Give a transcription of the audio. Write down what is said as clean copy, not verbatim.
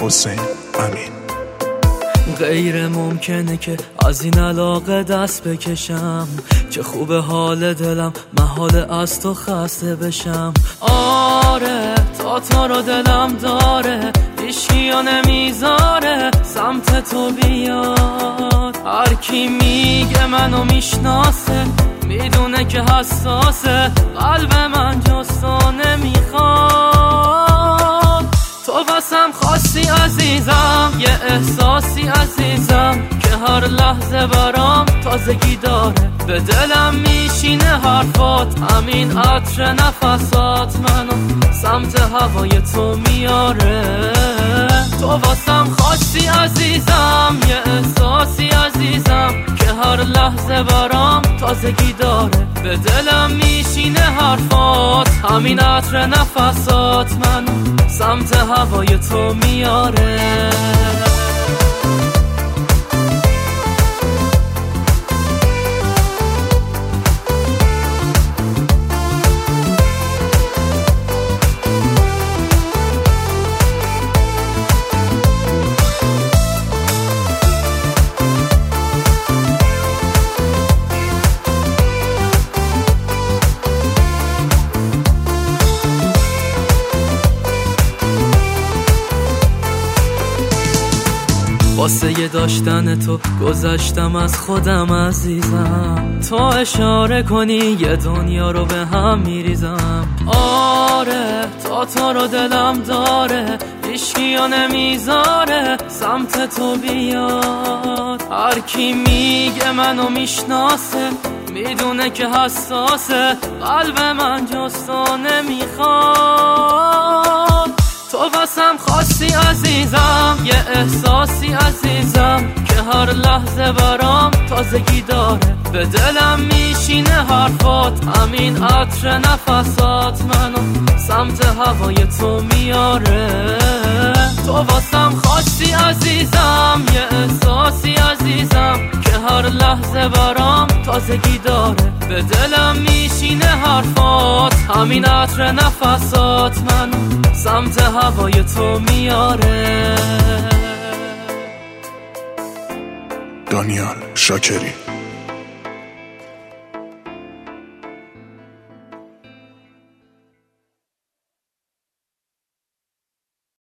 حسین امین. غیر ممکنه که از این علاقه دست بکشم، چه خوب حال دلم محال از تو خسته بشم. آره تا رو دلم داره، هیچکیو نمیذاره سمت تو بیاد. هر کی میگه منو میشناسه میدونه که حساسه، قلب من جز تو نمیخواد. تو واسم خواستی عزیزم، یه احساسی عزیزم که هر لحظه برام تازگی داره. به دلم میشینه حرفات، همین عطر نفسات منو سمت هوای تو میاره. تو واسم خواستی عزیزم، یه احساسی عزیزم که هر لحظه برام تازگی داره. به دلم میشینه حرفات، همین عطر نفسات منو سمت هوای تو میاره. واسه یه داشتن تو گذشتم از خودم عزیزم. تو اشاره کنی یه دنیا رو به هم میریزم. آره تا رو دلم داره، هیچکیو نمیذاره سمت تو بیاد. هر کی میگه منو میشناسه میدونه که حساسه، قلب من جز تو نمیخواد. تو واسم خواستی عزیزم، یه احساسی عزیزم که هر لحظه برام تازگی داره. به دلم میشینه حرفات، همین عطر نفسات منو سمت هوای تو میاره. تو واسم خواستی عزیزم، یه احساسی عزیزم که هر لحظه برام تازگی داره. به دلم میشینه حرفات، همین عطر نفسات منو سمت هوای تو میاره. دانیال شاکری.